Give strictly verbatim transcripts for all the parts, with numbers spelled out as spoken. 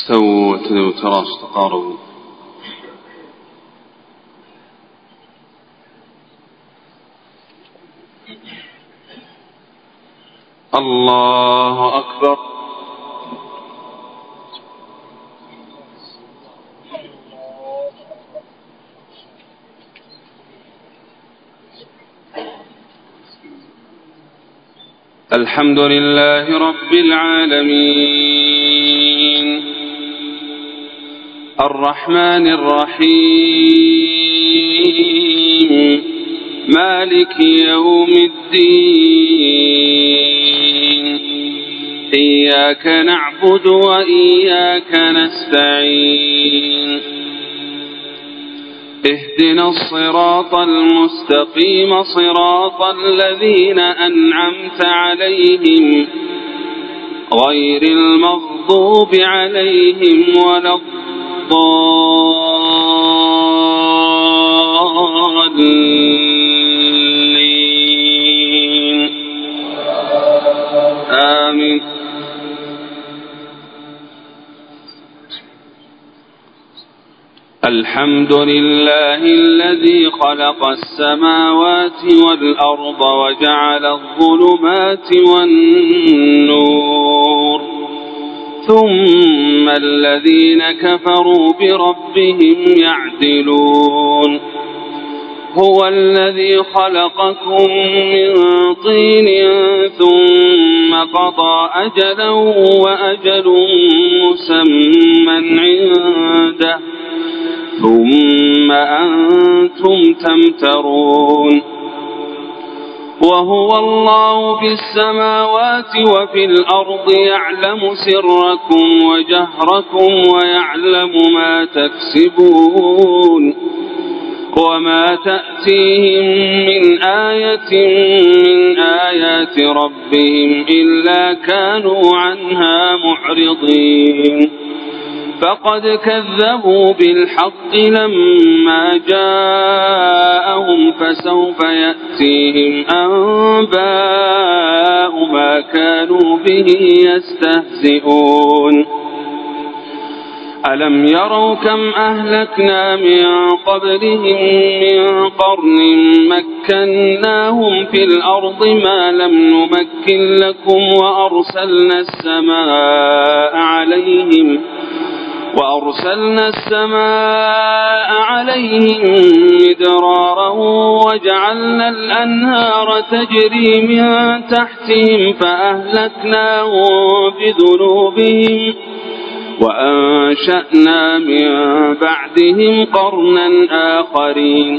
استووا واعتدلوا تراصوا تقاربوا. الله أكبر. الحمد لله رب العالمين الرحمن الرحيم مالك يوم الدين إياك نعبد وإياك نستعين اهدنا الصراط المستقيم صراط الذين أنعمت عليهم غير المغضوب عليهم ولا الضالين آمين. الحمد لله الذي خلق السماوات والأرض وجعل الظلمات والنور ثم الذين كفروا بربهم يعدلون. هو الذي خلقكم من طين ثم قضى أجلا وأجل مسمى عنده ثم أنتم تمترون. وهو الله في السماوات وفي الأرض يعلم سركم وجهركم ويعلم ما تكسبون وما تأتيهم من آية من آيات ربهم إلا كانوا عنها معرضين. فقد كذبوا بالحق لما جاءهم فسوف يأتيهم أنباء ما كانوا به يستهزئون. ألم يروا كم أهلكنا من قبلهم من قرن مكناهم في الأرض ما لم نمكن لكم وأرسلنا السماء عليهم وأرسلنا السماء عليهم مدرارا وجعلنا الأنهار تجري من تحتهم فأهلكناهم بذنوبهم وأنشأنا من بعدهم قرنا آخرين.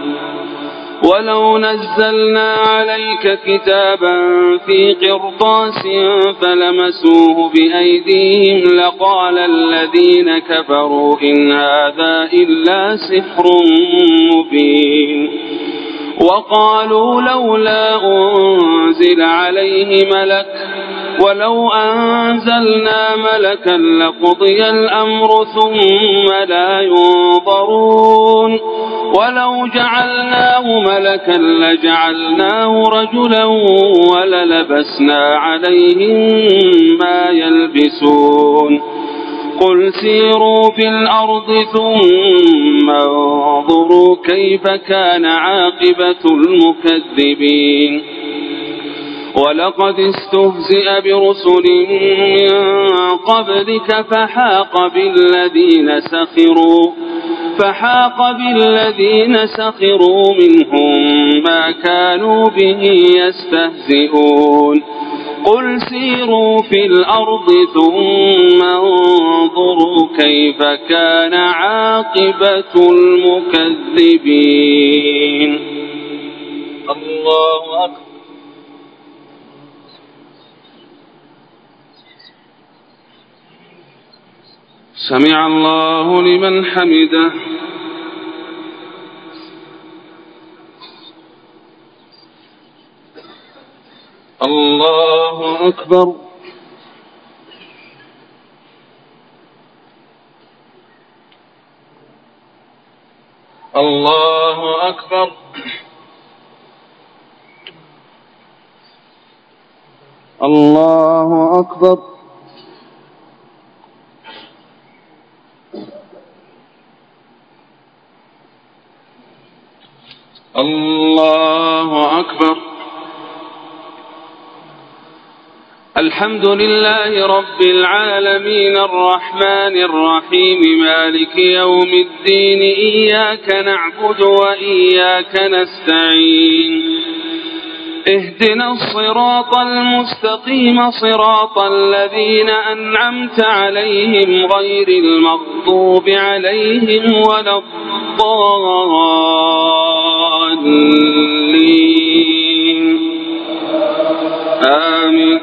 ولو نزلنا عليك كتابا في قرطاس فلمسوه بأيديهم لقال الذين كفروا إن هذا إلا سحر مبين. وقالوا لولا أنزل عليه ملك ولو أنزلنا ملكا لقضي الأمر ثم لا ينظرون. ولو جعلناه ملكا لجعلناه رجلا وللبسنا عليهم ما يلبسون. قل سيروا في الأرض ثم انظروا كيف كان عاقبة المكذبين. ولقد استهزئ برسل من قبلك فحاق بالذين سخروا فحاق بالذين سخروا منهم ما كانوا به يستهزئون. قل سيروا في الأرض ثم انظروا كيف كان عاقبة المكذبين. الله أكبر. سمع الله لمن حمده. الله أكبر. الله أكبر. الله أكبر. الله أكبر. الحمد لله رب العالمين الرحمن الرحيم مالك يوم الدين إياك نعبد وإياك نستعين اهدنا الصراط المستقيم صراط الذين أنعمت عليهم غير المغضوب عليهم ولا الضالين آمين.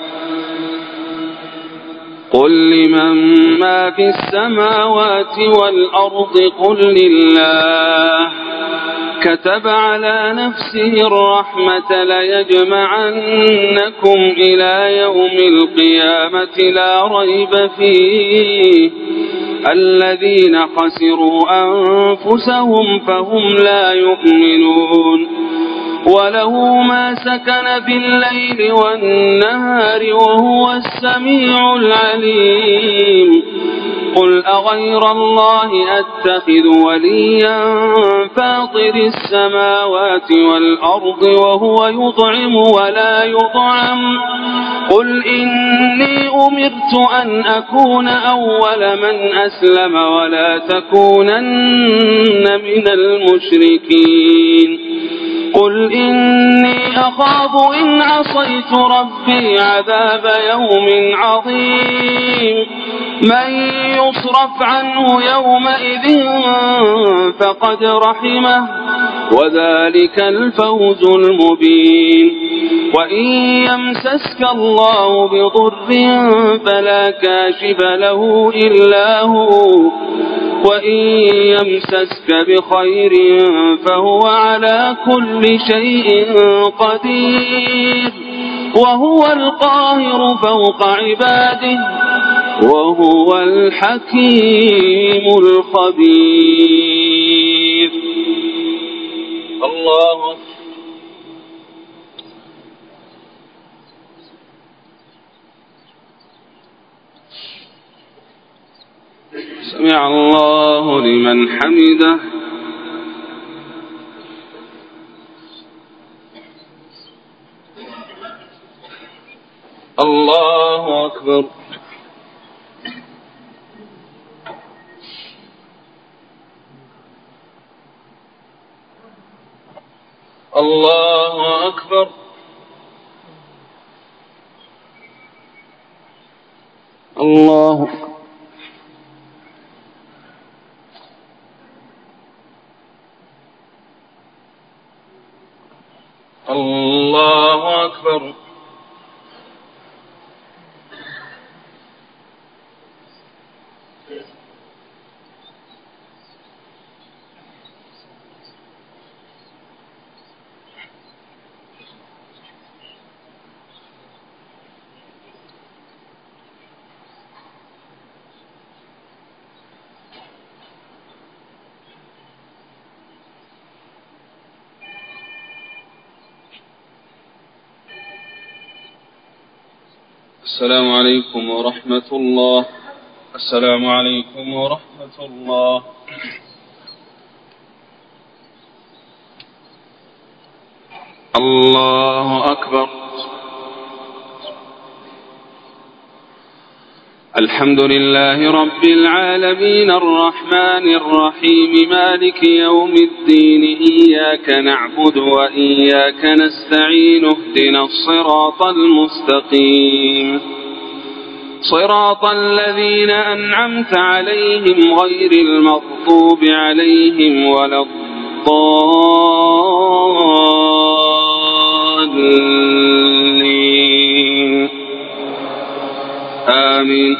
قل لمن ما في السماوات والأرض قل لله كتب على نفسه الرحمة ليجمعنكم إلى يوم القيامة لا ريب فيه الذين خسروا أنفسهم فهم لا يؤمنون وله ما سكن بالليل والنهار وهو السميع العليم. قل أغير الله أتخذ وليا فاطر السماوات والأرض وهو يطعم ولا يطعم قل إني أمرت أن أكون أول من أسلم ولا تكونن من المشركين. قل إني أخاف إن عصيت ربي عذاب يوم عظيم. من يصرف عنه يومئذ فقد رحمه وذلك الفوز المبين. وإن يمسسك الله بضر فلا كاشف له إلا هو وإن يمسسك بخير فهو على كل شيء قدير وهو القاهر فوق عباده وهو الحكيم الخبير. الله سمع الله لمن حمده. الله أكبر. الله أكبر. الله الله أكبر. السلام عليكم ورحمة الله. السلام عليكم ورحمة الله. الله أكبر. الحمد لله رب العالمين الرحمن الرحيم مالك يوم الدين إياك نعبد وإياك نستعين اهدنا الصراط المستقيم صراط الذين أنعمت عليهم غير المغضوب عليهم ولا الضالين آمين.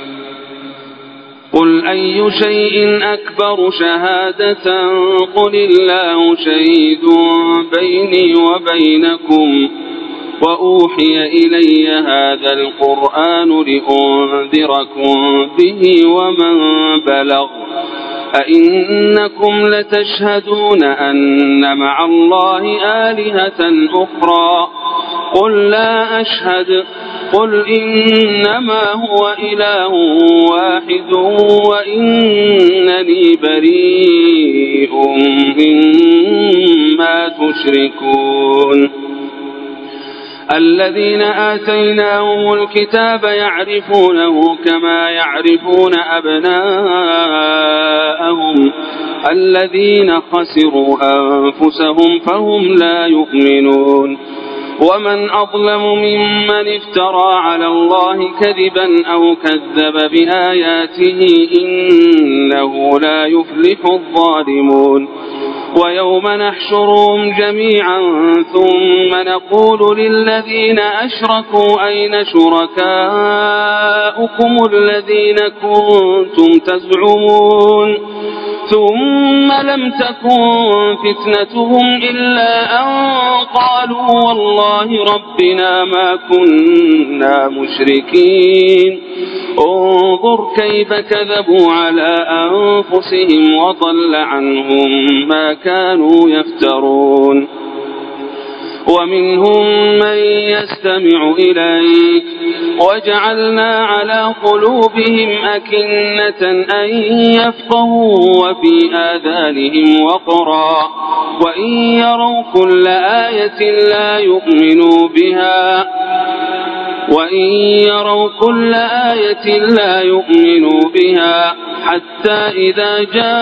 قل أي شيء أكبر شهادة قل الله شهيد بيني وبينكم وأوحي إلي هذا القرآن لأنذركم به ومن بلغ أئنكم لتشهدون أن مع الله آلهة أخرى قل لا أشهد قل إنما هو إله واحد وإنني بريء مما يشركون الذين آتيناهم الكتاب يعرفونه كما يعرفون أبناءهم الذين خسروا أنفسهم فهم لا يؤمنون ومن أظلم ممن افترى على الله كذبا أو كذب بآياته إنه لا يفلح الظالمون ويوم نحشرهم جميعا ثم نقول للذين أشركوا أين شركاؤكم الذين كنتم تزعمون ثم لم تكن فتنتهم إلا أن قالوا والله ربنا ما كنا مشركين انظر كيف كذبوا على أنفسهم وضل عنهم ما كانوا يفترون ومنهم من يستمع إليك وجعلنا على قلوبهم أكنة أن يفقهوا وفي آذانهم وقرا وإن يروا كل آية لا يؤمنوا بها وإن يروا كل آية لا يؤمنوا بها حتى إذا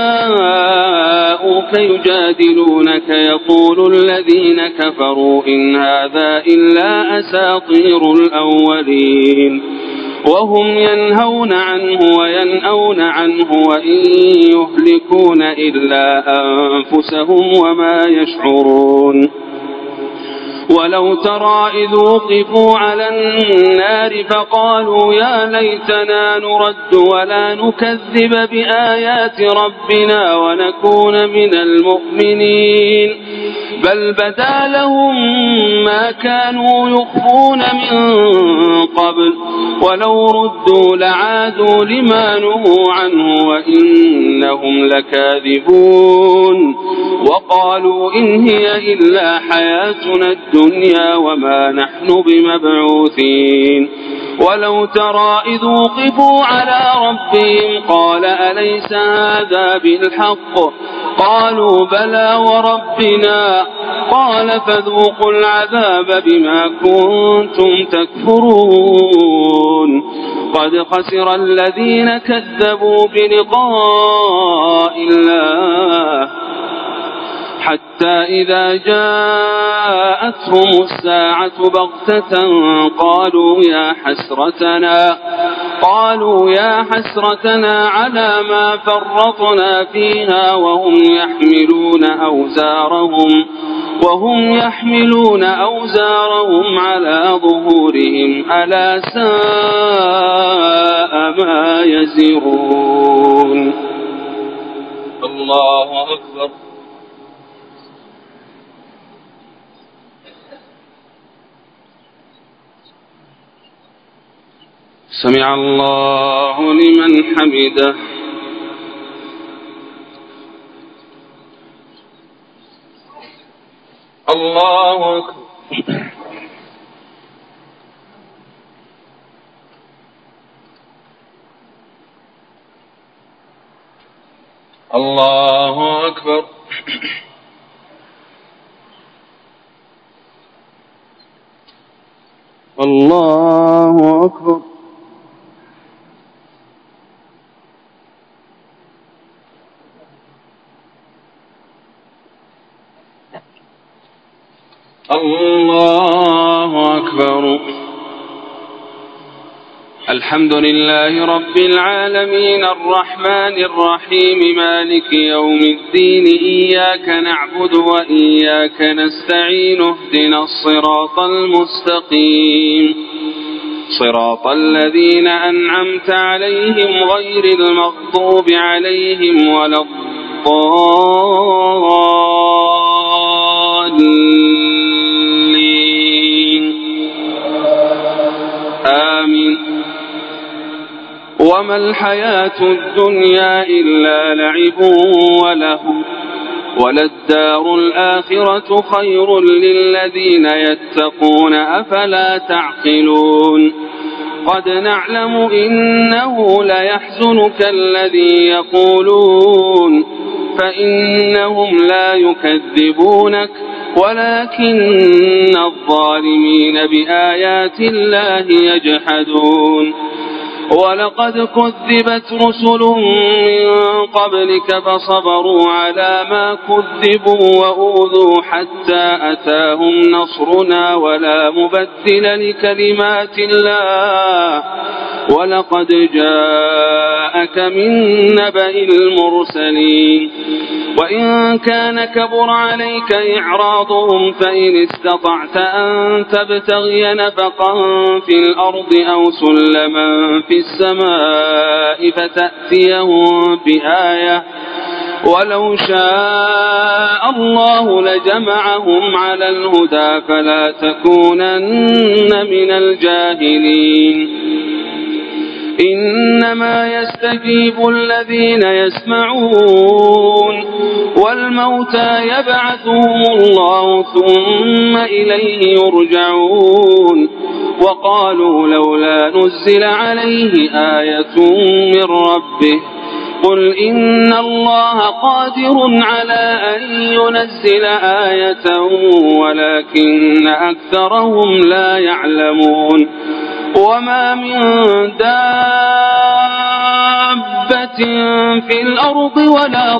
جاءوك يجادلونك يقول الذين كفروا إن هذا إلا أساطير الأولين وهم ينهون عنه وينأون عنه وإن يهلكون إلا أنفسهم وما يشعرون ولو ترى إذ وقفوا على النار فقالوا يا ليتنا نرد ولا نكذب بآيات ربنا ونكون من المؤمنين بل بدا لهم ما كانوا يخفون من قبل ولو ردوا لعادوا لما نهوا عنه وإنهم لكاذبون وقالوا إن هي إلا حياتنا الدنيا وما نحن بمبعوثين ولو ترى إذ وقفوا على ربهم قال أليس هذا بالحق قالوا بلى وربنا قال فذوقوا العذاب بما كنتم تكفرون قد خسر الذين كذبوا بلقاء الله حتى إذا جاءتهم الساعة بغتة قالوا يا حسرتنا قالوا يا حسرتنا على ما فرطنا فيها وهم يحملون أوزارهم وهم يحملون أوزارهم على ظهورهم ألا ساء ما يزرون. الله أكبر. سمع الله لمن حمده. الله أكبر. الله أكبر. الله أكبر. الله أكبر. الحمد لله رب العالمين الرحمن الرحيم مالك يوم الدين إياك نعبد وإياك نستعين اهدنا الصراط المستقيم صراط الذين أنعمت عليهم غير المغضوب عليهم ولا الضالين آمين. وما الحياة الدنيا إلا لعب وله وللدار الآخرة خير للذين يتقون أفلا تعقلون. قد نعلم إنه ليحزنك الذي يقولون فإنهم لا يكذبونك ولكن الظالمين بآيات الله يجحدون ولقد كذبت رسل من قبلك فصبروا على ما كذبوا وأوذوا حتى أتاهم نصرنا ولا مبدل لكلمات الله ولقد جاءك من نبأ المرسلين وإن كان كبر عليك إعراضهم فإن استطعت أن تبتغي نفقا في الأرض أو سلما في السماء فتأتيهم بآية ولو شاء الله لجمعهم على الهدى فلا تكونن من الجاهلين إنما يستجيب الذين يسمعون والموتى يبعثهم الله ثم إليه يرجعون وقالوا لولا نزل عليه آية من ربه قل إن الله قادر على أن ينزل آية ولكن أكثرهم لا يعلمون وما من دابة في الأرض ولا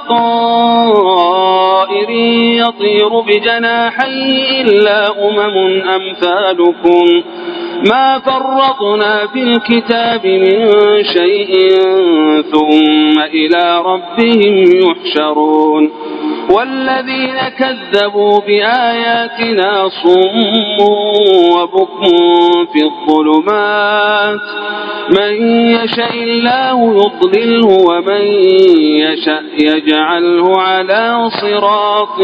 طائر يطير بجناحيه إلا أمم أمثالكم ما فرطنا في الكتاب من شيء ثم إلى ربهم يحشرون والذين كذبوا بآياتنا صم وبكم في الظلمات من يشاء الله يضلله ومن يشاء يجعله على صراط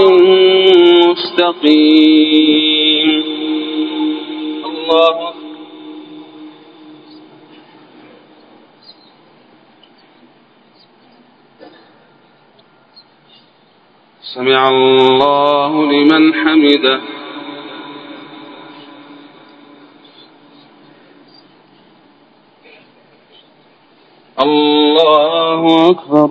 مستقيم. الله سمع الله لمن حمده. الله أكبر.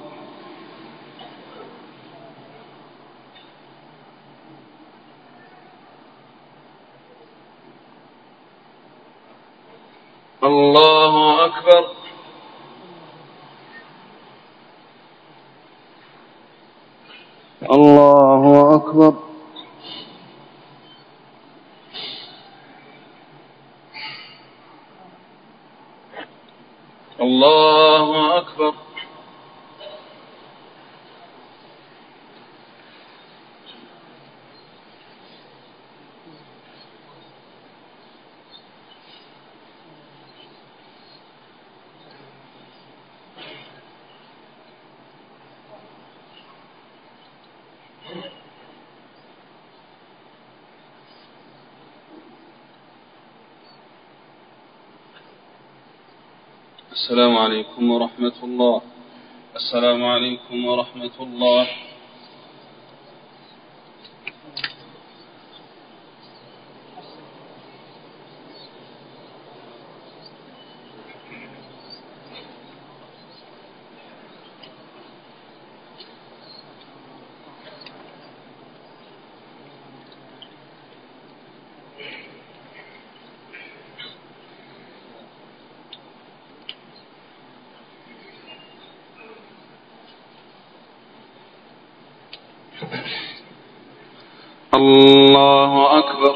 الله أكبر. الله أكبر. الله أكبر. السلام عليكم ورحمة الله. السلام عليكم ورحمة الله. الله أكبر.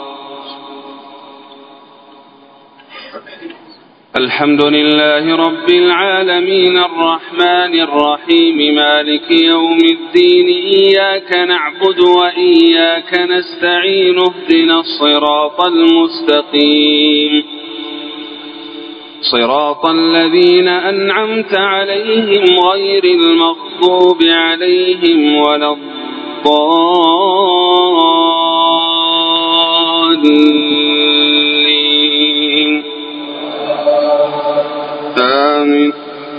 الحمد لله رب العالمين الرحمن الرحيم مالك يوم الدين إياك نعبد وإياك نستعين اهدنا الصراط المستقيم صراط الذين أنعمت عليهم غير المغضوب عليهم ولا الضالين. آمين.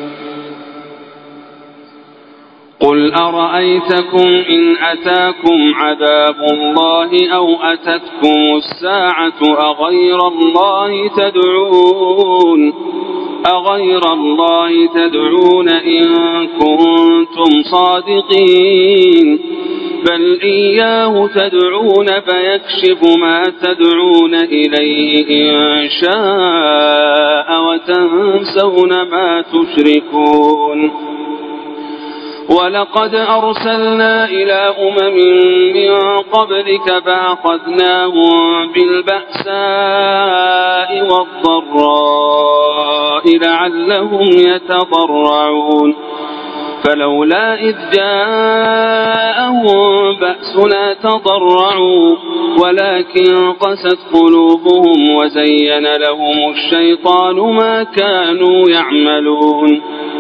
قل أرأيتكم إن أتاكم عذاب الله أو أتتكم الساعة أغير الله تدعون أغير الله تدعون إن كنتم صادقين بل إياه تدعون فيكشف ما تدعون إليه إن شاء وتنسون ما تشركون. ولقد أرسلنا إلى أمم من قبلك فأخذناهم بالبأساء والضراء لعلهم يتضرعون فلولا إذ جاءهم بأسنا تضرعوا ولكن قست قلوبهم وزين لهم الشيطان ما كانوا يعملون.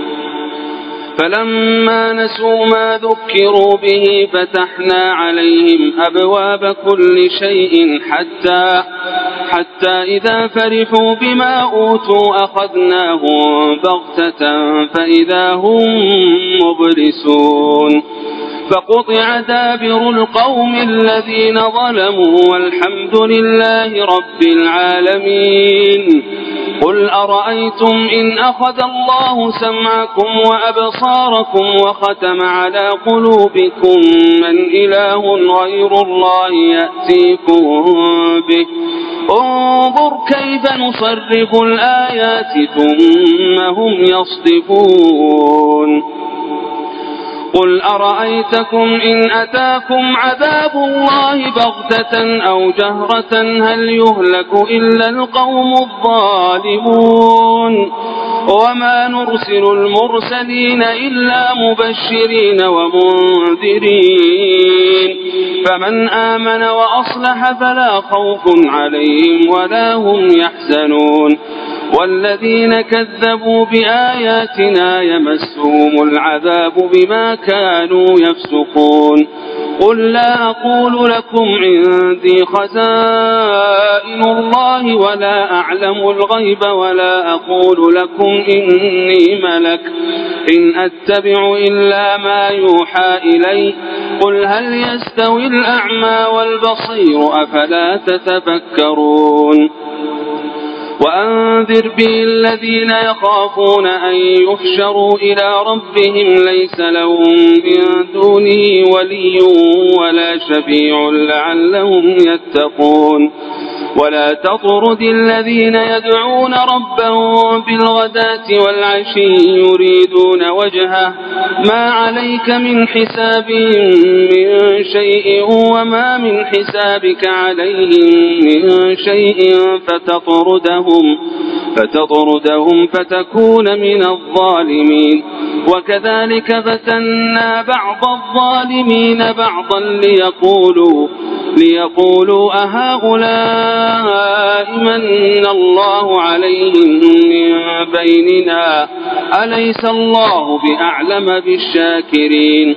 فلما نسوا ما ذكروا به فتحنا عليهم أبواب كل شيء حتى, حتى إذا فرحوا بما أوتوا أخذناهم بغتة فإذا هم مبلسون فقطع دابر القوم الذين ظلموا والحمد لله رب العالمين. قل أرأيتم إن أخذ الله سمعكم وأبصاركم وختم على قلوبكم من إله غير الله يأتيكم به انظر كيف نصرف الآيات ثم هم يصدفون. قل أرأيتكم إن أتاكم عذاب الله بغتة أو جهرة هل يهلك إلا القوم الظالمون. وما نرسل المرسلين إلا مبشرين ومنذرين فمن آمن وأصلح فلا خوف عليهم ولا هم يحزنون. والذين كذبوا بآياتنا يمسهم العذاب بما كانوا يفسقون. قل لا أقول لكم عندي خزائن الله ولا أعلم الغيب ولا أقول لكم إني ملك إن أتبع إلا ما يوحى إلي قل هل يستوي الأعمى والبصير أفلا تتفكرون. وأنذر به الذين يخافون أن يحشروا إلى ربهم ليس لهم من دونه ولي ولا شفيع لعلهم يتقون. ولا تطرد الذين يدعون ربهم بالغداة والعشي يريدون وجهه ما عليك من حسابهم من شيء وما من حسابك عليهم من شيء فتطردهم, فتطردهم فتكون من الظالمين. وكذلك فتنا بعض الظالمين بعضا ليقولوا, ليقولوا أهؤلاء من الله عليهم من بيننا أليس الله بأعلم بالشاكرين.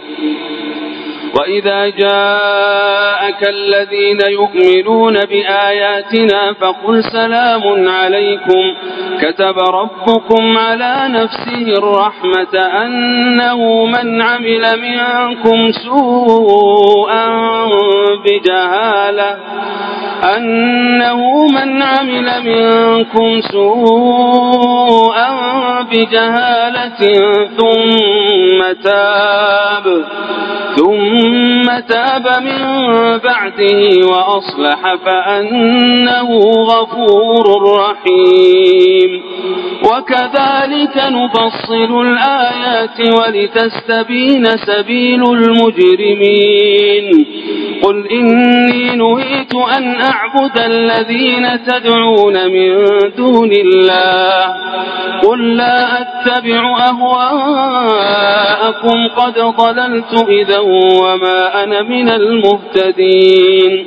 وإذا جاءك الذين يؤمنون بآياتنا فقل سلام عليكم كتب ربكم على نفسه الرحمة أنه من عمل منكم سوءا بجهالة أنه من عمل منكم سوءا بجهالة ثم تاب ثم تاب من بعده وأصلح فأنه غفور رحيم. وكذلك نفصل الآيات ولتستبين سبيل المجرمين. قل إني نهيت أن أعبد الذين تدعون من دون الله قل لا أتبع أهواءكم قد ضللت إذا وما أنا من المهتدين.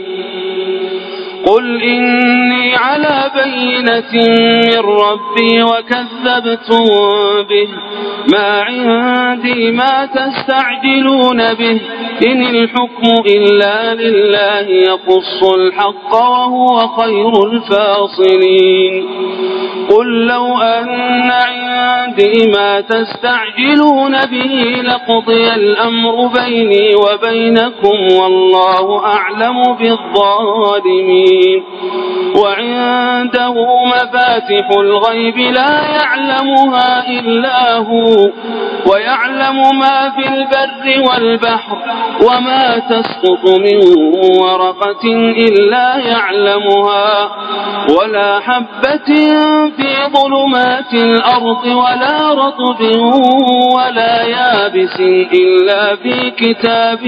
قل إني على بينة من ربي وكذبتم به ما عندي ما تستعجلون به إن الحكم إلا لله يقص الحق وهو خير الفاصلين. قل لو أن عندي ما تستعجلون به لقضي الأمر بيني وبينكم والله أعلم بالظالمين. وعنده مفاتح الغيب لا يعلمها إلا هو ويعلم ما في البر والبحر وما تسقط من ورقة إلا يعلمها ولا حبة في ظلمات الأرض ولا رطب ولا يابس إلا في كتاب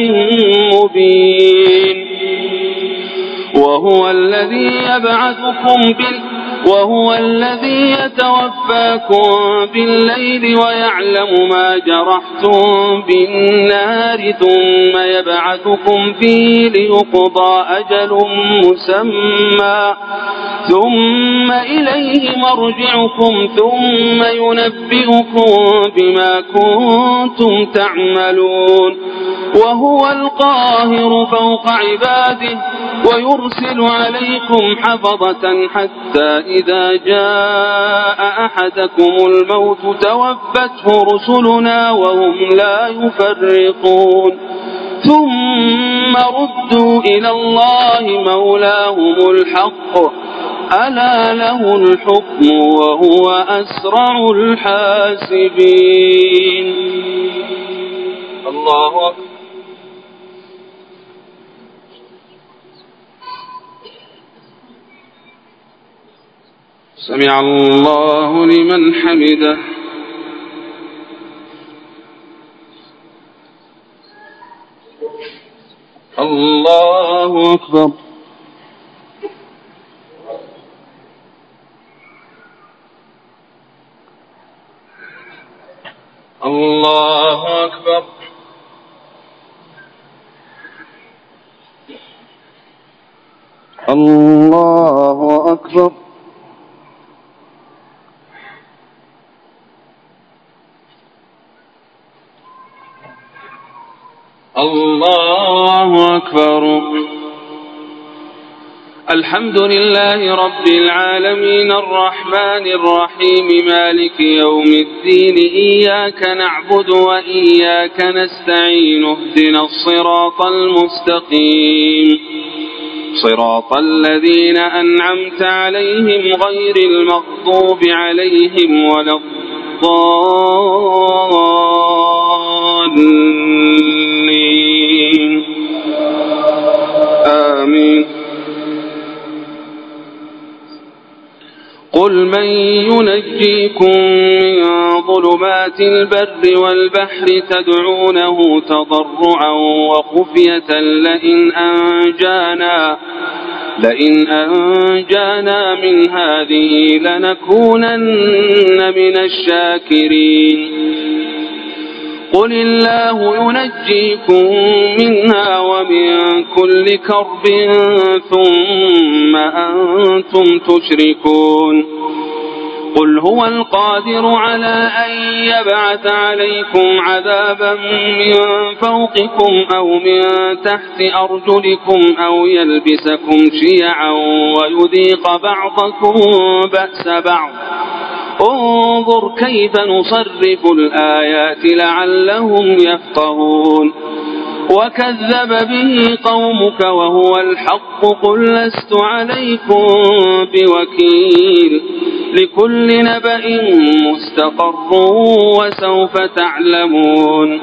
مبين وهو الذي يبعثكم بال وهو الذي يتوفاكم بالليل ويعلم ما جرحتم بالنهار ثم يبعثكم فيه ليقضى أجل مسمى ثم إليه مرجعكم ثم ينبئكم بما كنتم تعملون وهو القاهر فوق عباده ويرسل عليكم حفظة حتى إذا جاء أحدكم الموت توفته رسلنا وهم لا يفرقون ثم ردوا إلى الله مولاهم الحق ألا له الحكم وهو أسرع الحاسبين. الله أكبر. سمع الله لمن حمده. الله أكبر. الله أكبر. الله أكبر. الله أكبر. الحمد لله رب العالمين الرحمن الرحيم مالك يوم الدين إياك نعبد وإياك نستعين اهدنا الصراط المستقيم صراط الذين أنعمت عليهم غير المغضوب عليهم ولا الضالين آمين. قل من ينجيكم من ظلمات البر والبحر تدعونه تضرعا وخفية لئن أنجانا لئن أنجانا من هذه لنكونن من الشاكرين. قل الله ينجيكم منها ومن كل كرب ثم أنتم تشركون. قل هو القادر على أن يبعث عليكم عذابا من فوقكم أو من تحت أرجلكم أو يلبسكم شيعا ويذيق بعضكم بأس بعض. انظر كيف نصرف الآيات لعلهم يفقهون. وكذب به قومك وهو الحق قل لست عليكم بوكيل لكل نبأ مستقر وسوف تعلمون.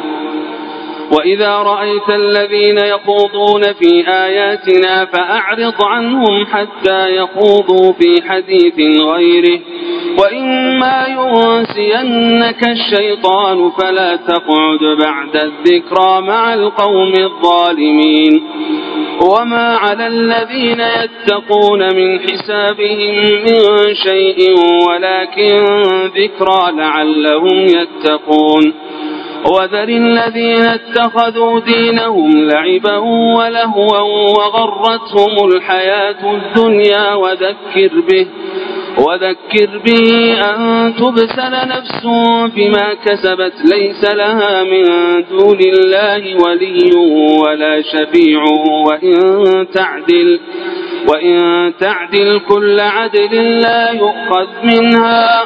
وإذا رأيت الذين يخوضون في آياتنا فأعرض عنهم حتى يخوضوا في حديث غيره وإما ينسينك الشيطان فلا تقعد بعد الذكرى مع القوم الظالمين. وما على الذين يتقون من حسابهم من شيء ولكن ذكرى لعلهم يتقون. وذر الذين اتخذوا دينهم لعبا ولهوا وغرتهم الحياة الدنيا وذكر به وذكر به أن تبسل نفس بما كسبت ليس لها من دون الله ولي ولا شفيع وإن تعدل وإن تعدل كل عدل لا يؤخذ منها.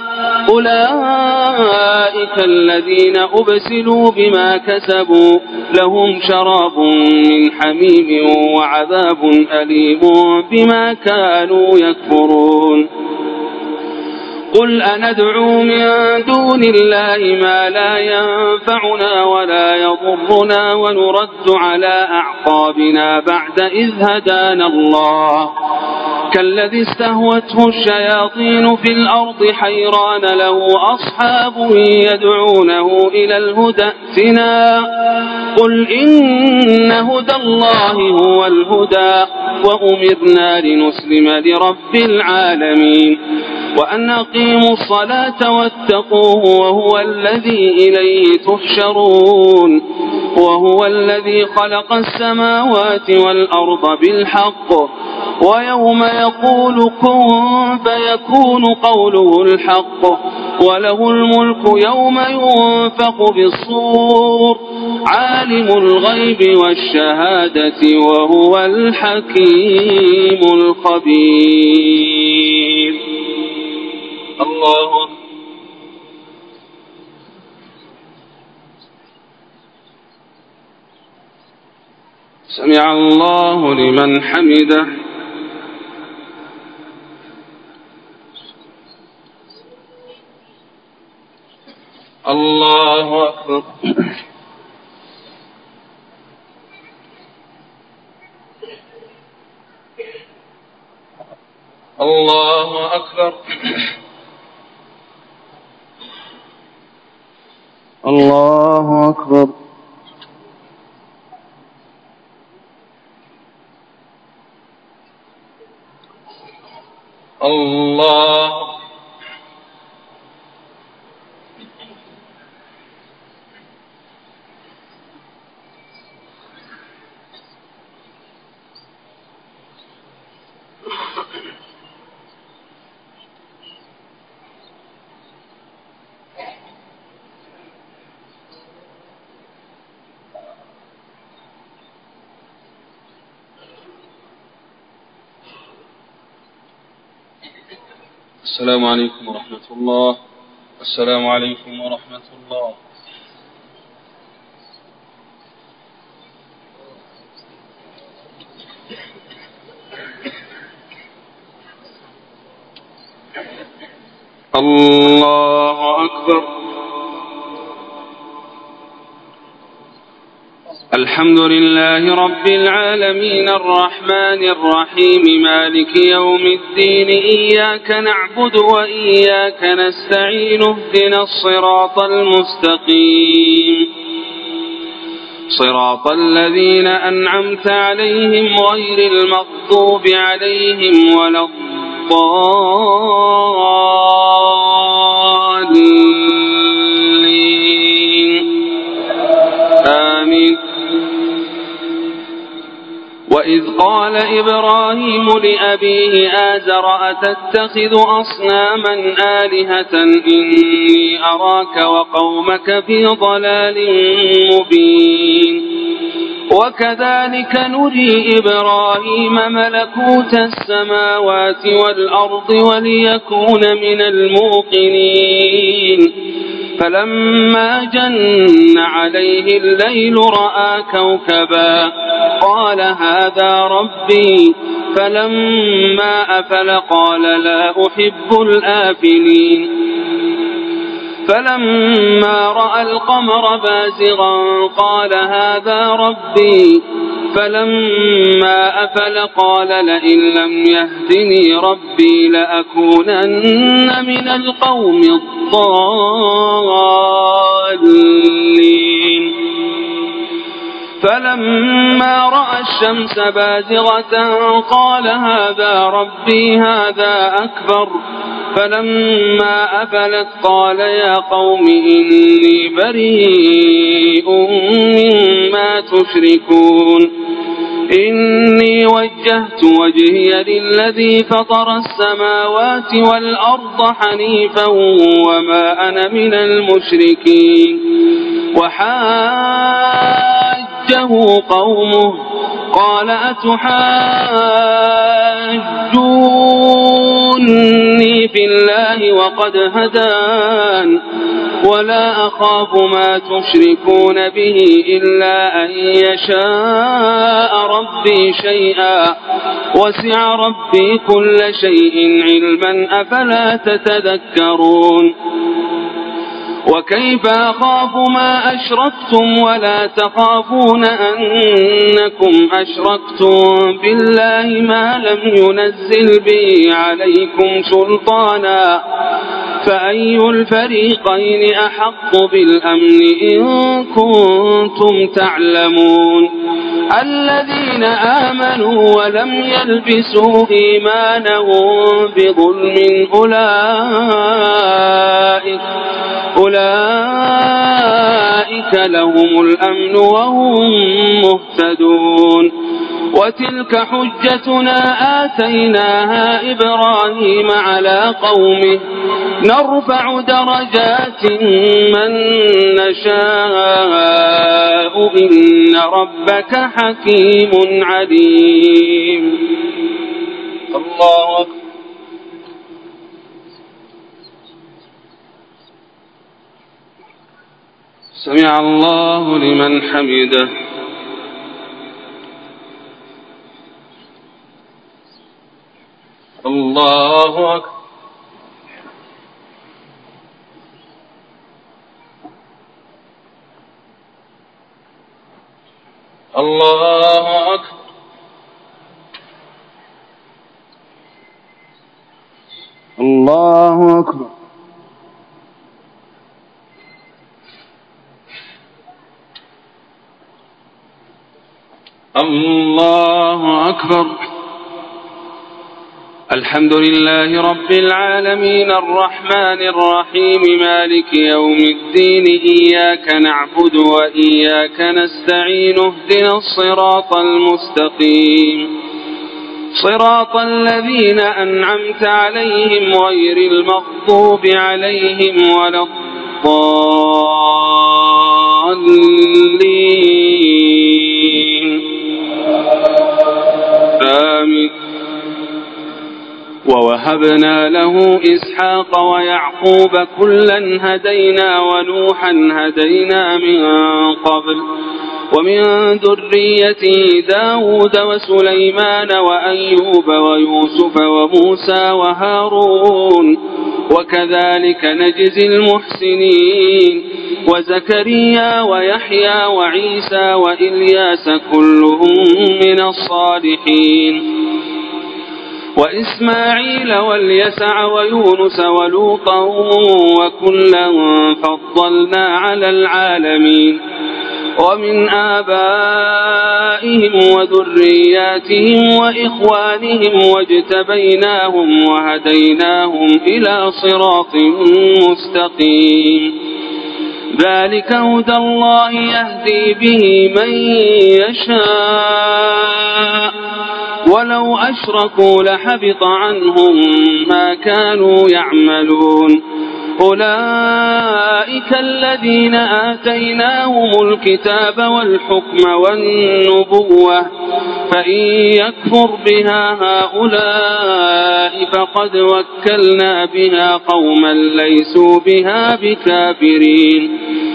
أولئك الذين أبسلوا بما كسبوا لهم شراب من حميم وعذاب أليم بما كانوا يكفرون. قل أندعو من دون الله ما لا ينفعنا ولا يضرنا ونرد على أعقابنا بعد إذ هدانا الله كالذي استهوته الشياطين في الأرض حيران له أصحاب يدعونه إلى الهدى ائتنا قل إن هدى الله هو الهدى وأمرنا لنسلم لرب العالمين وأن أقيموا الصلاة واتقوه وهو الذي إليه تحشرون وهو الذي خلق السماوات والأرض بالحق ويوم يقول كن فيكون قوله الحق وله الملك يوم ينفخ بالصور عالم الغيب والشهادة وهو الحكيم الخبير. الله سمع الله لمن حمده. الله أكبر. الله أكبر. الله أكبر. الله السلام عليكم ورحمة الله. السلام عليكم ورحمة الله. الله أكبر. الحمد لله رب العالمين الرحمن الرحيم مالك يوم الدين إياك نعبد وإياك نستعين اهدنا الصراط المستقيم صراط الذين أنعمت عليهم غير المغضوب عليهم ولا الضالين آمين. وإذ قال إبراهيم لأبيه آزر أتتخذ أصناما آلهة إني أراك وقومك في ضلال مبين. وكذلك نري إبراهيم ملكوت السماوات والأرض وليكون من الموقنين فلما جن عليه الليل رأى كوكبا قال هذا ربي فلما أفل قال لا أحب الآفلين فلما رأى القمر بازغا قال هذا ربي فلما أفل قال لئن لم يهدني ربي لأكونن من القوم الضالين. فلما رأى الشمس بازغة قال هذا ربي هذا أكبر فلما أفلت قال يا قوم إني بريء مما تشركون إني وجهت وجهي للذي فطر السماوات والأرض حنيفا وما أنا من المشركين. وحاجه قومه قال أتحاجوني يحاجوني في الله وقد هدان ولا أخاف ما تشركون به إلا أن يشاء ربي شيئا وسع ربي كل شيء علما أفلا تتذكرون وكيف أخاف ما أشركتم ولا تخافون أنكم أشركتم بالله ما لم ينزل به عليكم سلطانا فأي الفريقين أحق بالأمن إن كنتم تعلمون الذين آمنوا ولم يلبسوا إيمانهم بظلم أولئك أولئك لهم الأمن وهم مهتدون وتلك حجتنا آتيناها إبراهيم على قومه نرفع درجات من نشاء إن ربك حكيم عليم. الله أكبر. سمع الله لمن حمده. الله أكبر. الله أكبر. الله أكبر. الله أكبر. الحمد لله رب العالمين الرحمن الرحيم مالك يوم الدين إياك نعبد وإياك نستعين اهدنا الصراط المستقيم صراط الذين أنعمت عليهم غير المغضوب عليهم ولا الضالين آمين. ووهبنا له إسحاق ويعقوب كلا هدينا ونوحا هدينا من قبل ومن ذريته داود وسليمان وأيوب ويوسف وموسى وهارون وكذلك نجزي المحسنين وزكريا ويحيى وعيسى وإلياس كلهم من الصالحين وإسماعيل واليسع ويونس ولوطا وكلا فضلنا على العالمين ومن آبائهم وذرياتهم وإخوانهم واجتبيناهم وهديناهم إلى صراط مستقيم ذلك هدى الله يهدي به من يشاء ولو أشركوا لحبط عنهم ما كانوا يعملون أولئك الذين آتيناهم الكتاب والحكم والنبوة فإن يكفر بها هؤلاء فقد وكلنا بها قوما ليسوا بها بكافرين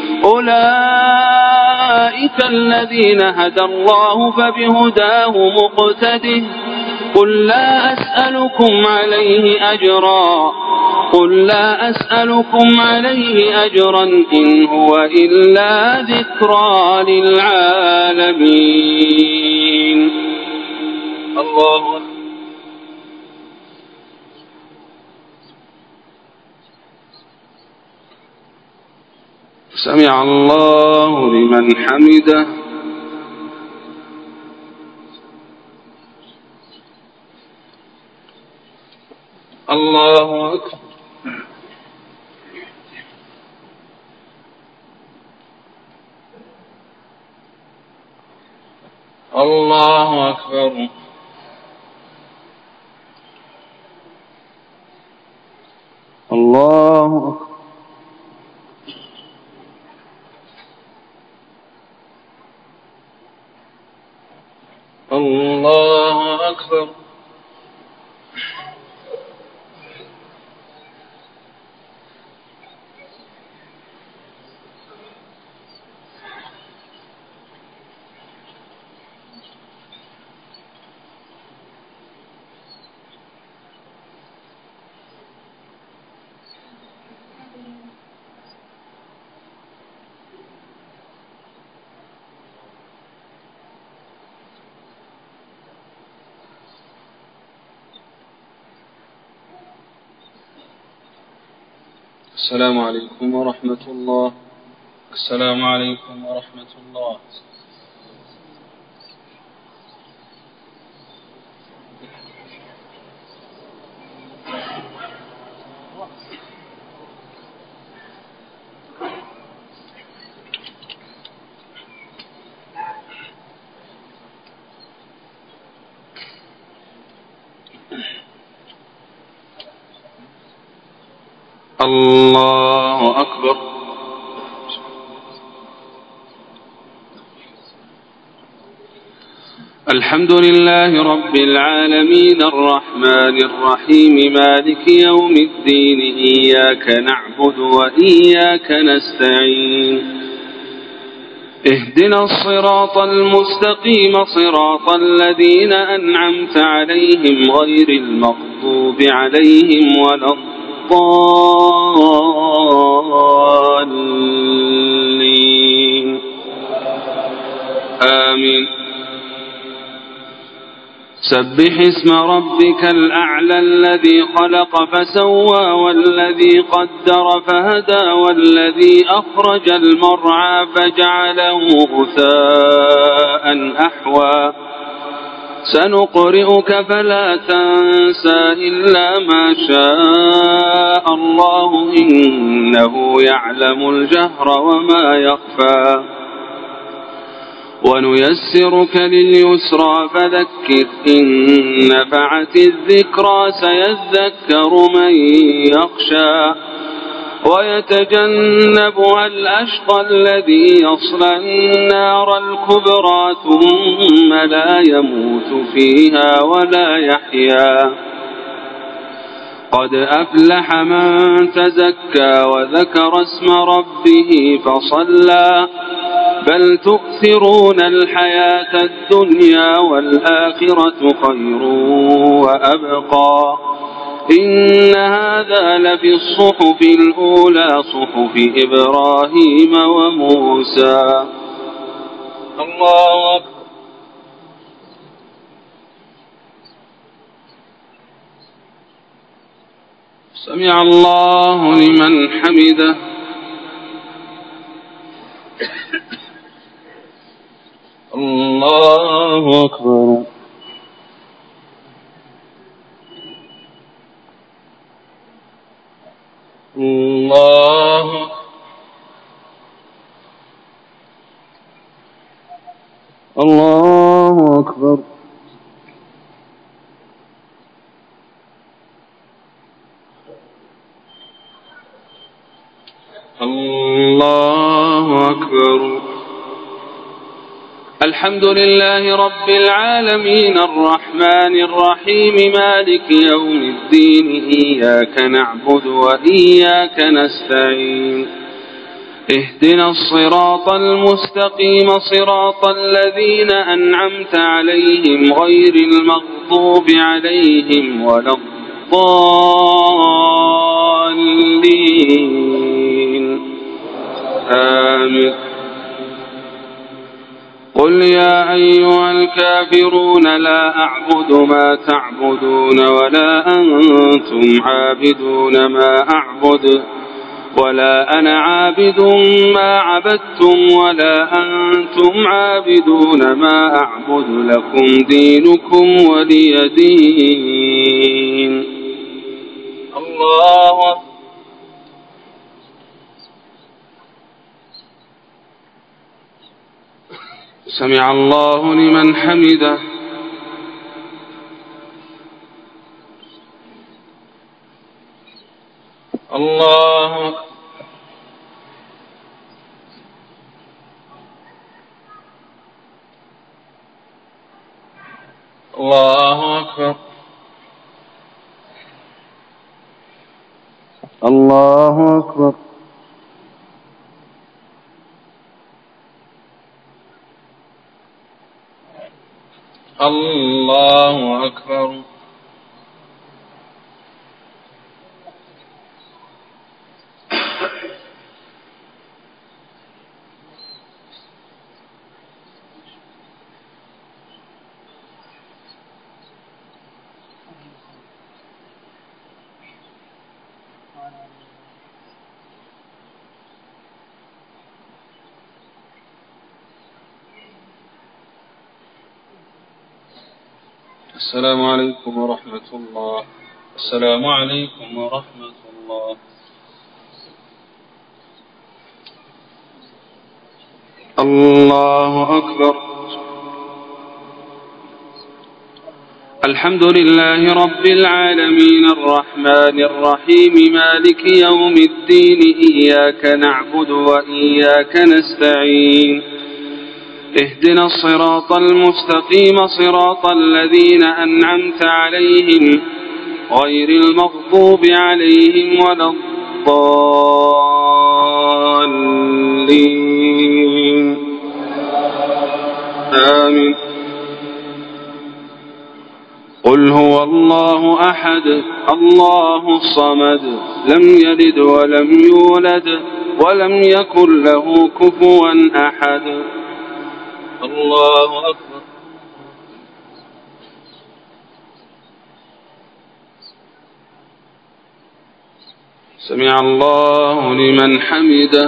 أولئك الذين هدى الله فبهداه مقتده قل لا أسألكم عليه أجرا قل لا أسألكم عليه أجرا إن هو إلا ذكرى للعالمين. الله أكبر. سمع الله لمن حمده. الله أكبر. الله أكبر. الله أكبر. الله أكبر. السلام عليكم ورحمة الله. السلام عليكم ورحمة الله. الله أكبر. الحمد لله رب العالمين الرحمن الرحيم مالك يوم الدين إياك نعبد وإياك نستعين اهدنا الصراط المستقيم صراط الذين أنعمت عليهم غير المغضوب عليهم ولا الضالين آمين. سبح اسم ربك الأعلى الذي خلق فسوى والذي قدر فهدى والذي أخرج المرعى فجعله غثاء أحوى سنقرئك فلا تنسى إلا ما شاء الله إنه يعلم الجهر وما يخفى ونيسرك لليسرى فذكر إن نفعت الذكرى سيذكر من يخشى ويتجنبها الأشقى الذي يصلى النار الكبرى ثم لا يموت فيها ولا يحيا قد أفلح من تزكى وذكر اسم ربه فصلى بل تؤثرون الحياة الدنيا والآخرة خير وأبقى إن هذا لفي الصحف الأولى صحف إبراهيم وموسى. الله أكبر. سمع الله لمن حمده. الله أكبر. الله الله أكبر. الله أكبر. الحمد لله رب العالمين الرحمن الرحيم مالك يوم الدين إياك نعبد وإياك نستعين اهدنا الصراط المستقيم صراط الذين أنعمت عليهم غير المغضوب عليهم ولا الضالين آمين. قل يا أيها الكافرون لا أعبد ما تعبدون ولا أنتم عابدون ما أعبد ولا أنا عابد ما عبدتم ولا أنتم عابدون ما أعبد لكم دينكم ولي دين. الله. سمع الله لمن حمده. الله. الله أكبر. الله أكبر. الله أكبر. السلام عليكم ورحمة الله. السلام عليكم ورحمة الله. الله أكبر. الحمد لله رب العالمين الرحمن الرحيم مالك يوم الدين إياك نعبد وإياك نستعين اهدنا الصراط المستقيم صراط الذين أنعمت عليهم غير المغضوب عليهم ولا الضالين آمين. قل هو الله أحد الله الصمد لم يلد ولم يولد ولم يكن له كفوا أحد. الله أكبر. سمع الله لمن حمده.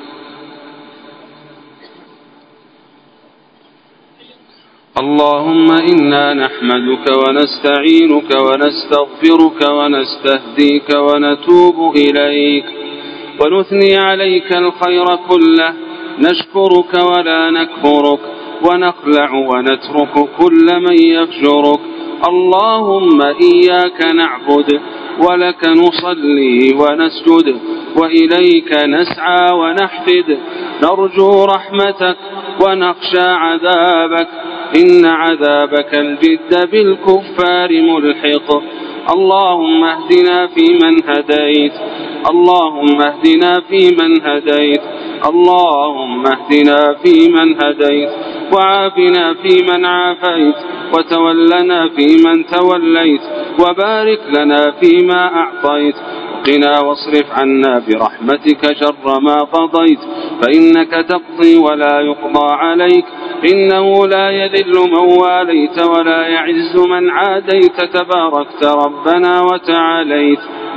اللهم إنا نحمدك ونستعينك ونستغفرك ونستهديك ونتوب إليك ونثني عليك الخير كله، نشكرك ولا نكفرك ونخلع ونترك كل من يفجرك. اللهم إياك نعبد ولك نصلي ونسجد وإليك نسعى ونحفد، نرجو رحمتك ونخشى عذابك، إن عذابك الجد بالكفار ملحق. اللهم اهدنا فيمن هديت اللهم اهدنا فيمن هديت اللهم اهدنا فيمن هديت وعافنا فيمن عافيت وتولنا فيمن توليت وبارك لنا فيما أعطيت وقنا واصرف عنا برحمتك شر ما قضيت، فإنك تقضي ولا يقضى عليك، إنه لا يذل من واليت ولا يعز من عاديت، تباركت ربنا وتعاليت.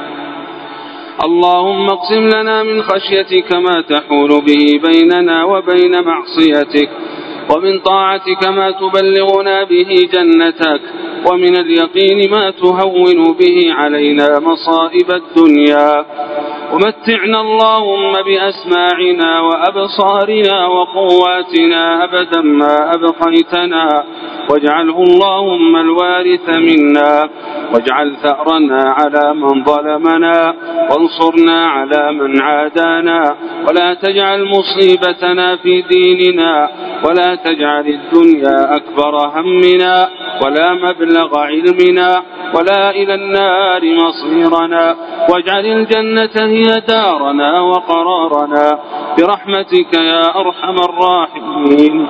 اللهم اقسم لنا من خشيتك ما تحول به بيننا وبين معصيتك، ومن طاعتك ما تبلغنا به جنتك، ومن اليقين ما تهون به علينا مصائب الدنيا، ومتعنا اللهم بأسماعنا وأبصارنا وقواتنا أبدا ما أبقيتنا، واجعله اللهم الوارث منا، واجعل ثأرنا على من ظلمنا، وانصرنا على من عادانا، ولا تجعل مصيبتنا في ديننا، ولا تجعل الدنيا أكبر همنا ولا مبلغ علمنا ولا إلى النار مصيرنا، واجعل الجنة هي دارنا وقرارنا برحمتك يا أرحم الراحمين.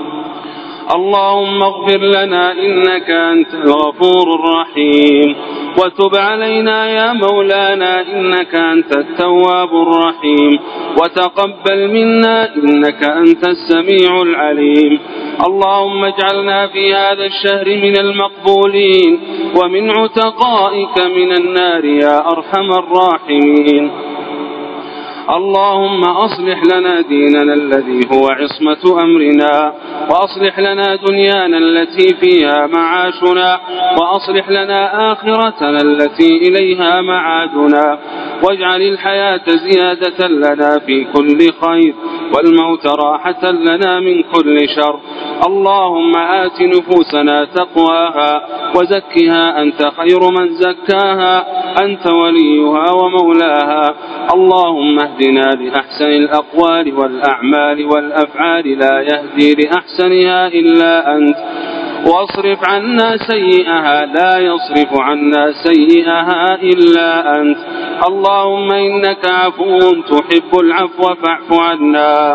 اللهم اغفر لنا إنك أنت الغفور الرحيم، وتب علينا يا مولانا إنك أنت التواب الرحيم، وتقبل منا إنك أنت السميع العليم. اللهم اجعلنا في هذا الشهر من المقبولين ومن عتقائك من النار يا أرحم الراحمين. اللهم أصلح لنا ديننا الذي هو عصمة أمرنا، وأصلح لنا دنيانا التي فيها معاشنا، وأصلح لنا آخرتنا التي إليها معادنا، واجعل الحياة زيادة لنا في كل خير والموت راحة لنا من كل شر. اللهم آت نفوسنا تقواها وزكها أنت خير من زكاها، أنت وليها ومولاها. اللهم اهدنا لأحسن الأقوال والأعمال والأفعال، لا يهدي لأحسنها إلا أنت، واصرف عنا سيئها لا يصرف عنا سيئها إلا أنت. اللهم إنك عفو تحب العفو فاعف عنا.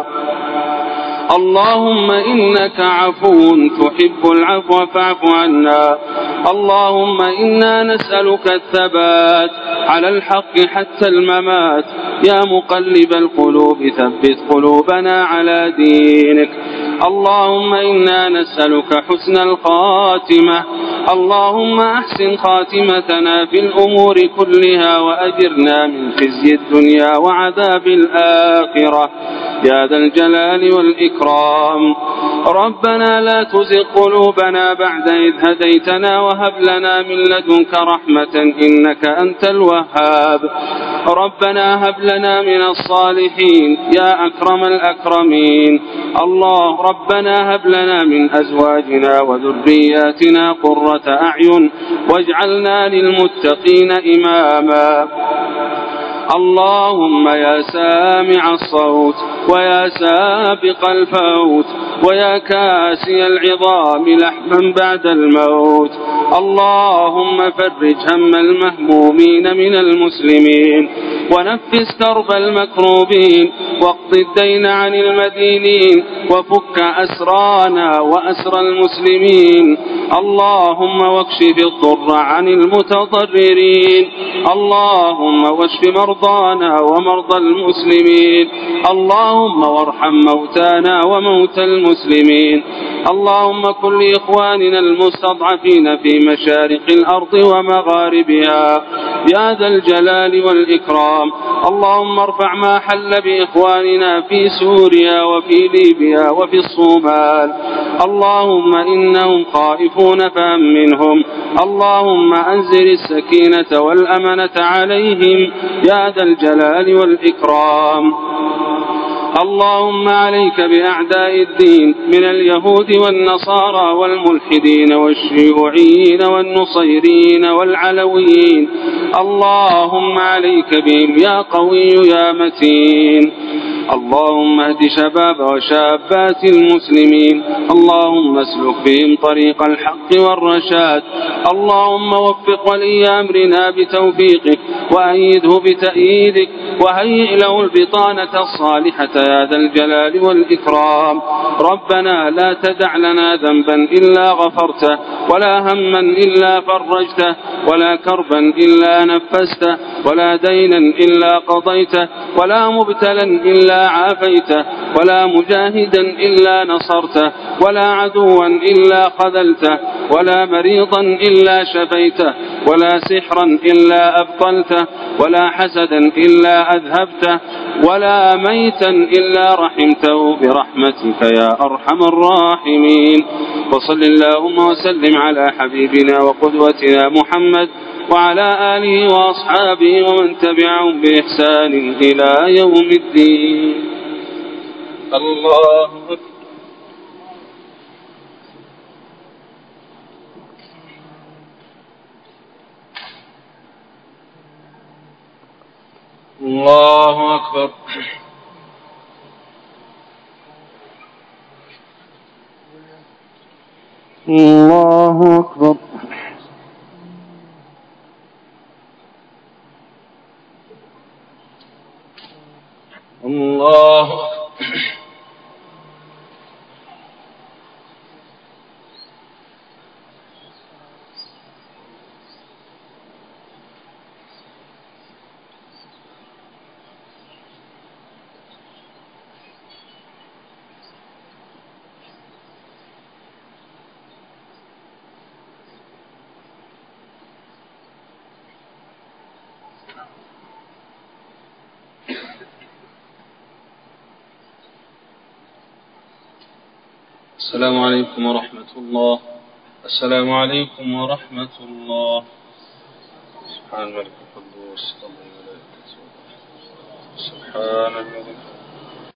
اللهم إنك عفو تحب العفو فاعف عنا. اللهم إنا نسألك الثبات على الحق حتى الممات، يا مقلب القلوب ثبت قلوبنا على دينك. اللهم إنا نسألك حسن الخاتمة. اللهم أحسن خاتمتنا في الأمور كلها، وأجرنا من خزي الدنيا وعذاب الآخرة. يا ذا الجلال والإكرام. ربنا لا تزغ قلوبنا بعد إذ هديتنا وهب لنا من لدنك رحمة إنك أنت الوهاب. ربنا هب لنا من الصالحين يا أكرم الأكرمين. الله ربنا هب لنا من أزواجنا وذرياتنا قرة أعين واجعلنا للمتقين إماما. اللهم يا سامع الصوت ويا سابق الفوت ويا كاسي العظام لحما بعد الموت، اللهم فرج هم المهمومين من المسلمين ونفس كرب المكروبين واقض الدين عن المدينين وفك أسرانا وأسر المسلمين. اللهم واكشف الضر عن المتضررين. اللهم واشف مرضانا ومرضى المسلمين. اللهم وارحم موتانا وموتى المسلمين. اللهم كن لإخواننا المستضعفين في مشارق الأرض ومغاربها يا ذا الجلال والإكرام. اللهم ارفع ما حل بإخواننا في سوريا وفي ليبيا وفي الصومال. اللهم إنهم خائفون فأمنهم. اللهم أنزل السكينة والأمنة عليهم يا ذا الجلال والإكرام. اللهم عليك بأعداء الدين من اليهود والنصارى والملحدين والشيوعيين والنصيرين والعلويين. اللهم عليك بهم يا قوي يا متين. اللهم اهد شباب وشابات المسلمين. اللهم اسلك بهم طريق الحق والرشاد. اللهم وفق ولي أمرنا بتوفيقك وأيده بتأييدك وهيئ له البطانة الصالحة يا ذا الجلال والإكرام. ربنا لا تدع لنا ذنبا إلا غفرته ولا هما إلا فرجته ولا كربا إلا نفسته ولا دينا إلا قضيته ولا مبتلا إلا عافيته ولا مجاهدا إلا نصرته ولا عدوا إلا خذلته ولا مريضا إلا شفيته ولا سحرا إلا أبطلته ولا حسدا إلا أذهبته ولا ميتا إلا رحمته برحمتك يا أرحم الراحمين. وصل اللهم وسلم على حبيبنا وقدوتنا محمد وعلى آله وأصحابه ومن تبعهم بإحسان إلى يوم الدين. الله الله أكبر. الله أكبر. الله أكبر. السلام عليكم ورحمة الله. السلام عليكم ورحمة الله. سبحان الملك القدوس سبحان الملك